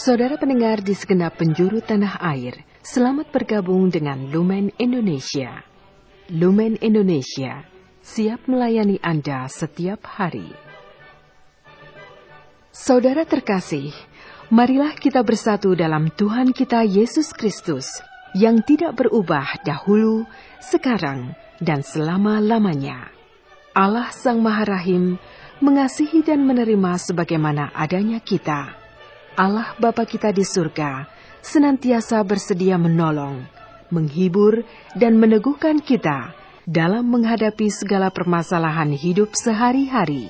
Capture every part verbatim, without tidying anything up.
Saudara pendengar di segenap penjuru tanah air, selamat bergabung dengan Lumen Indonesia. Lumen Indonesia, siap melayani Anda setiap hari. Saudara terkasih, marilah kita bersatu dalam Tuhan kita Yesus Kristus, yang tidak berubah dahulu, sekarang, dan selama-lamanya. Allah Sang Maha Rahim mengasihi dan menerima sebagaimana adanya kita. Allah Bapa kita di surga senantiasa bersedia menolong, menghibur, dan meneguhkan kita dalam menghadapi segala permasalahan hidup sehari-hari.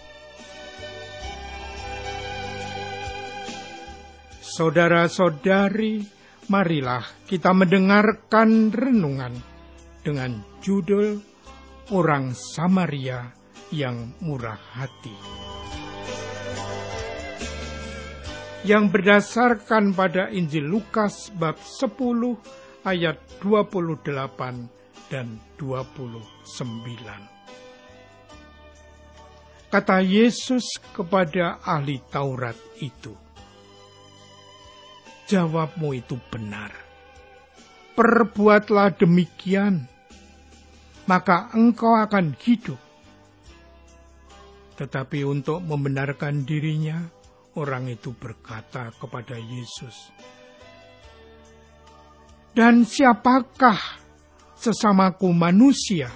Saudara-saudari, marilah kita mendengarkan renungan dengan judul Orang Samaria yang Murah Hati, yang berdasarkan pada Injil Lukas bab sepuluh ayat dua puluh delapan dan dua puluh sembilan. Kata Yesus kepada ahli Taurat itu, "Jawabmu itu benar. Perbuatlah demikian, maka engkau akan hidup." Tetapi untuk membenarkan dirinya, orang itu berkata kepada Yesus, "Dan siapakah sesamaku manusia?"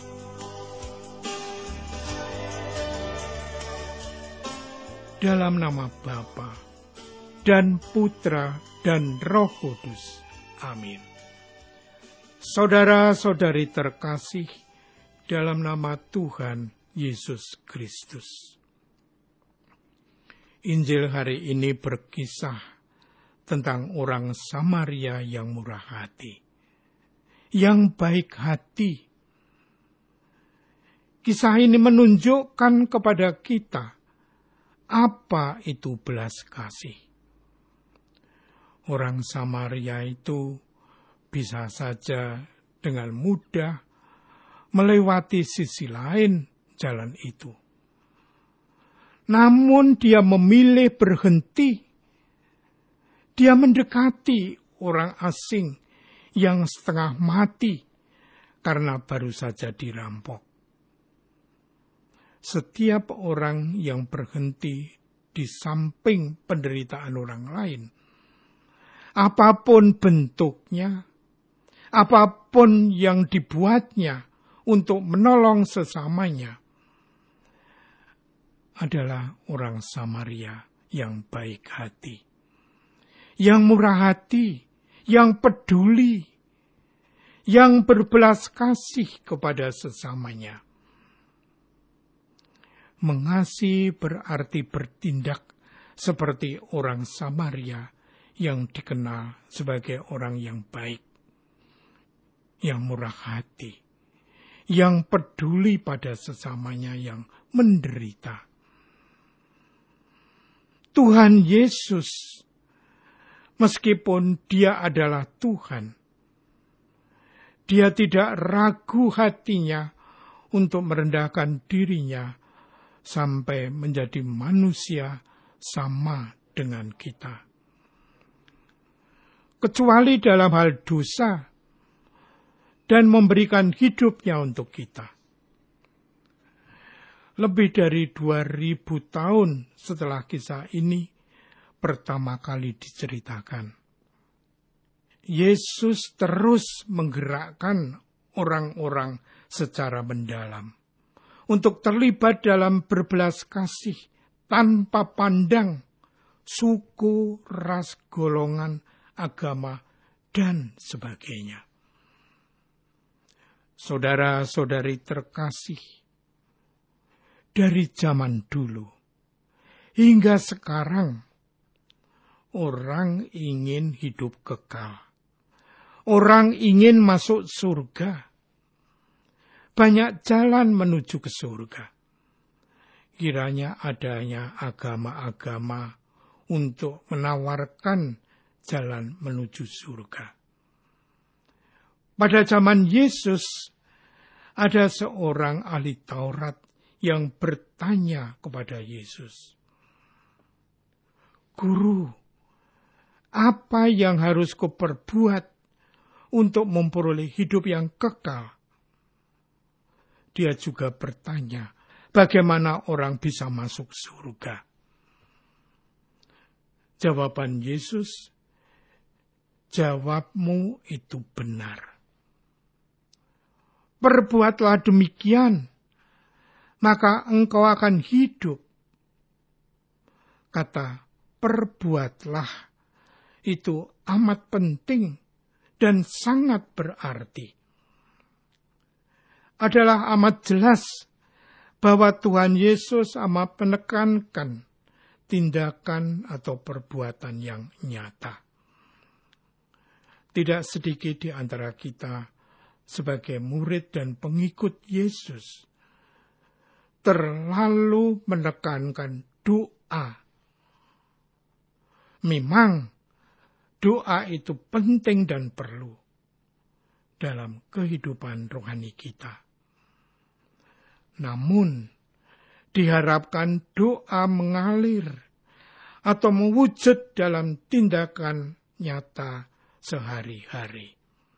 Dalam nama Bapa dan Putra dan Roh Kudus. Amin. Saudara-saudari terkasih, dalam nama Tuhan Yesus Kristus. Injil hari ini berkisah tentang orang Samaria yang murah hati, yang baik hati. Kisah ini menunjukkan kepada kita apa itu belas kasih. Orang Samaria itu bisa saja dengan mudah melewati sisi lain jalan itu. Namun dia memilih berhenti. Dia mendekati orang asing yang setengah mati karena baru saja dirampok. Setiap orang yang berhenti di samping penderitaan orang lain, apapun bentuknya, apapun yang dibuatnya untuk menolong sesamanya, adalah orang Samaria yang baik hati, yang murah hati, yang peduli, yang berbelas kasih kepada sesamanya. Mengasihi berarti bertindak seperti orang Samaria yang dikenal sebagai orang yang baik, yang murah hati, yang peduli pada sesamanya yang menderita. Tuhan Yesus, meskipun dia adalah Tuhan, dia tidak ragu hatinya untuk merendahkan dirinya sampai menjadi manusia sama dengan kita. Kecuali dalam hal dosa dan memberikan hidupnya untuk kita. Lebih dari dua ribu tahun setelah kisah ini pertama kali diceritakan, Yesus terus menggerakkan orang-orang secara mendalam untuk terlibat dalam berbelas kasih tanpa pandang suku, ras, golongan, agama, dan sebagainya. Saudara-saudari terkasih, dari zaman dulu hingga sekarang, orang ingin hidup kekal. Orang ingin masuk surga. Banyak jalan menuju ke surga. Kiranya adanya agama-agama untuk menawarkan jalan menuju surga. Pada zaman Yesus, ada seorang ahli Taurat yang bertanya kepada Yesus, "Guru, Apa yang harus kuperbuat untuk memperoleh hidup yang kekal? Dia juga bertanya, bagaimana orang bisa masuk surga? Jawaban Yesus, jawabmu itu benar. Perbuatlah demikian, maka engkau akan hidup. Kata perbuatlah itu amat penting dan sangat berarti. Adalah amat jelas bahwa Tuhan Yesus amat menekankan tindakan atau perbuatan yang nyata. Tidak sedikit di antara kita sebagai murid dan pengikut Yesus terlalu menekankan doa. Memang doa itu penting dan perlu dalam kehidupan rohani kita. Namun, diharapkan doa mengalir atau mewujud dalam tindakan nyata sehari-hari.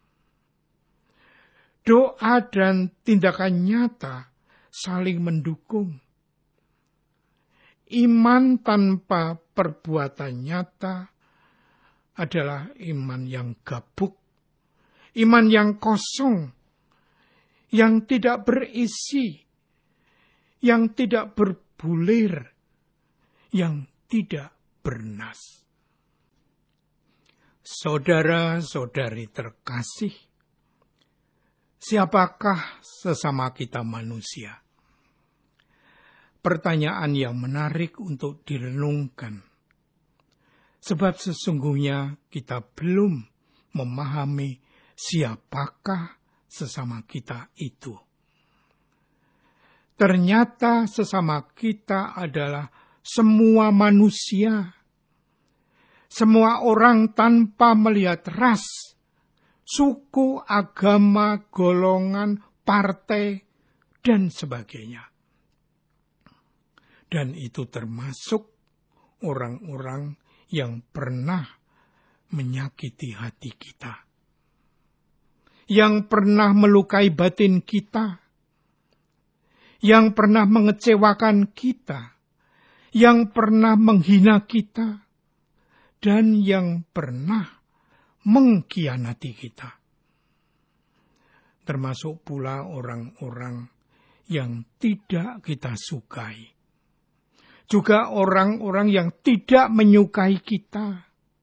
Doa dan tindakan nyata saling mendukung. Iman tanpa perbuatan nyata adalah iman yang gabuk, iman yang kosong, yang tidak berisi, yang tidak berbulir, yang tidak bernas. Saudara-saudari terkasih, siapakah sesama kita manusia? Pertanyaan yang menarik untuk direnungkan. Sebab sesungguhnya kita belum memahami siapakah sesama kita itu. Ternyata sesama kita adalah semua manusia. Semua orang tanpa melihat ras, suku, agama, golongan, partai, dan sebagainya. Dan itu termasuk orang-orang yang pernah menyakiti hati kita. Yang pernah melukai batin kita. Yang pernah mengecewakan kita. Yang pernah menghina kita. Dan yang pernah mengkhianati kita. Termasuk pula orang-orang yang tidak kita sukai. Juga orang-orang yang tidak menyukai kita.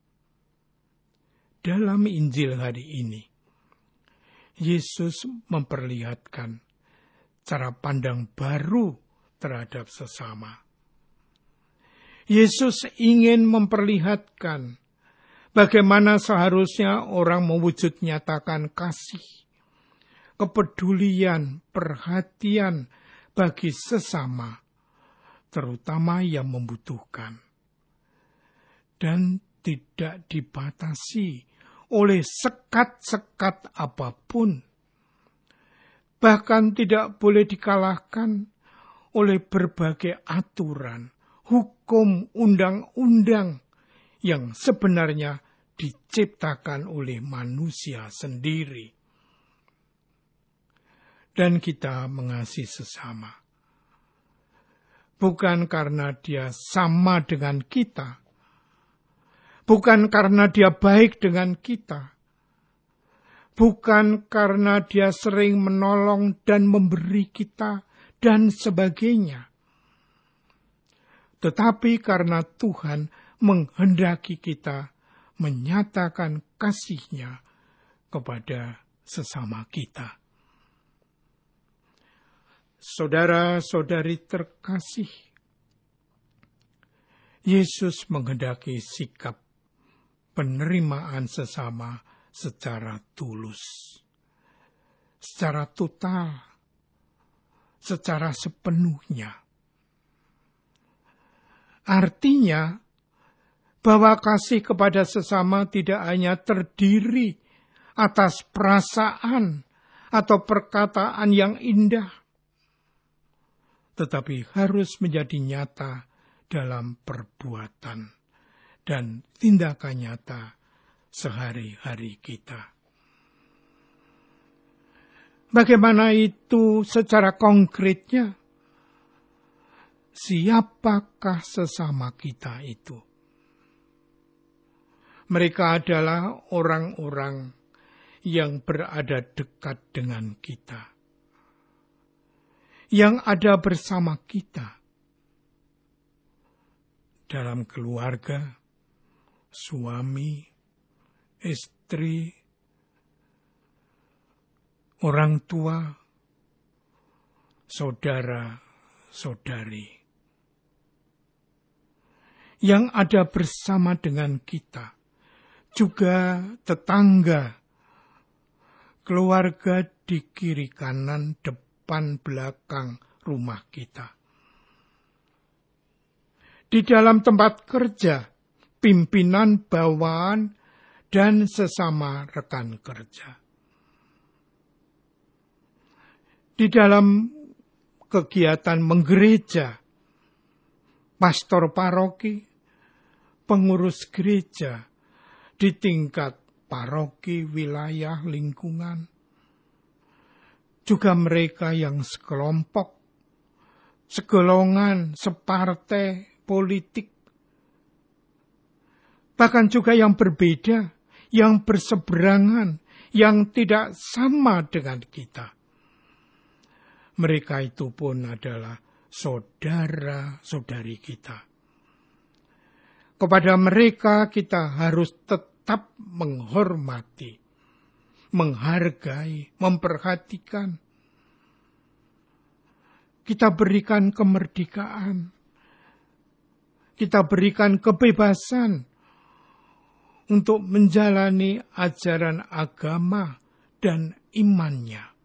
Dalam Injil hari ini, Yesus memperlihatkan cara pandang baru terhadap sesama. Yesus ingin memperlihatkan bagaimana seharusnya orang mewujud nyatakan kasih, kepedulian, perhatian bagi sesama, terutama yang membutuhkan. Dan tidak dibatasi oleh sekat-sekat apapun. Bahkan tidak boleh dikalahkan oleh berbagai aturan, hukum, undang-undang yang sebenarnya diciptakan oleh manusia sendiri. Dan kita mengasihi sesama. Bukan karena dia sama dengan kita. Bukan karena dia baik dengan kita. Bukan karena dia sering menolong dan memberi kita dan sebagainya. Tetapi karena Tuhan menghendaki kita menyatakan kasih-Nya kepada sesama kita. Saudara-saudari terkasih, Yesus menghendaki sikap penerimaan sesama secara tulus, secara total, secara sepenuhnya. Artinya, bahwa kasih kepada sesama tidak hanya terdiri atas perasaan atau perkataan yang indah, tetapi harus menjadi nyata dalam perbuatan, dan tindakan nyata sehari-hari kita. Bagaimana itu secara konkretnya? Siapakah sesama kita itu? Mereka adalah orang-orang yang berada dekat dengan kita, yang ada bersama kita dalam keluarga, suami, istri, orang tua, saudara-saudari, yang ada bersama dengan kita, juga tetangga, keluarga di kiri kanan, depan belakang rumah kita. Di dalam tempat kerja, pimpinan, bawahan, dan sesama rekan kerja. Di dalam kegiatan menggereja, pastor paroki, pengurus gereja, di tingkat paroki, wilayah, lingkungan, juga mereka yang sekelompok, segolongan, separtai, politik, bahkan juga yang berbeda, yang berseberangan, yang tidak sama dengan kita. Mereka itu pun adalah saudara-saudari kita. Kepada mereka kita harus tetap menghormati, menghargai, memperhatikan. Kita berikan kemerdekaan. Kita berikan kebebasan untuk menjalani ajaran agama dan imannya.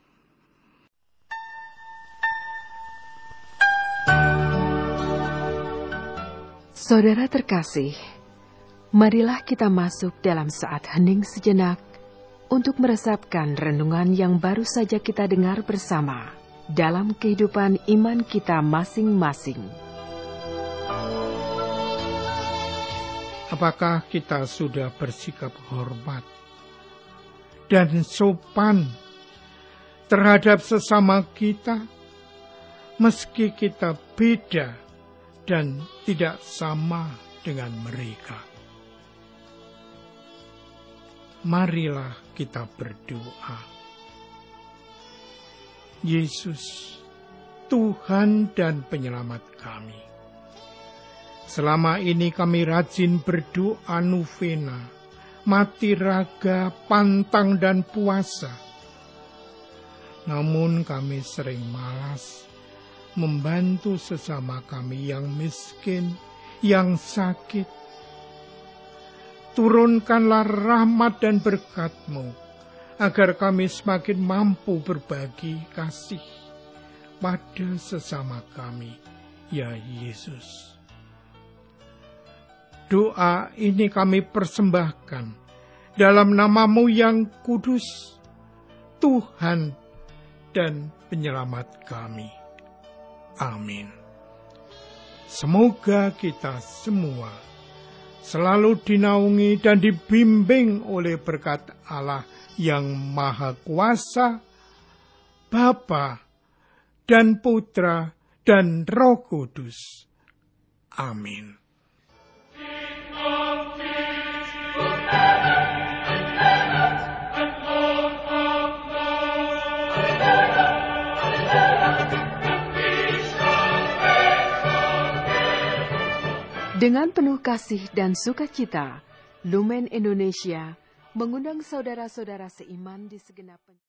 Saudara terkasih, marilah kita masuk dalam saat hening sejenak untuk meresapkan renungan yang baru saja kita dengar bersama dalam kehidupan iman kita masing-masing. Apakah kita sudah bersikap hormat dan sopan terhadap sesama kita, meski kita beda dan tidak sama dengan mereka? Marilah kita berdoa. Yesus, Tuhan dan Penyelamat kami, selama ini kami rajin berdoa novena, mati raga, pantang dan puasa. Namun kami sering malas membantu sesama kami yang miskin, yang sakit. Turunkanlah rahmat dan berkat-Mu, agar kami semakin mampu berbagi kasih pada sesama kami, ya Yesus. Doa ini kami persembahkan dalam nama-Mu yang kudus, Tuhan dan Penyelamat kami. Amin. Semoga kita semua selalu dinaungi dan dibimbing oleh berkat Allah yang Maha Kuasa, Bapa dan Putra dan Roh Kudus. Amin. Dengan penuh kasih dan sukacita, Lumen Indonesia mengundang saudara-saudara seiman di segenap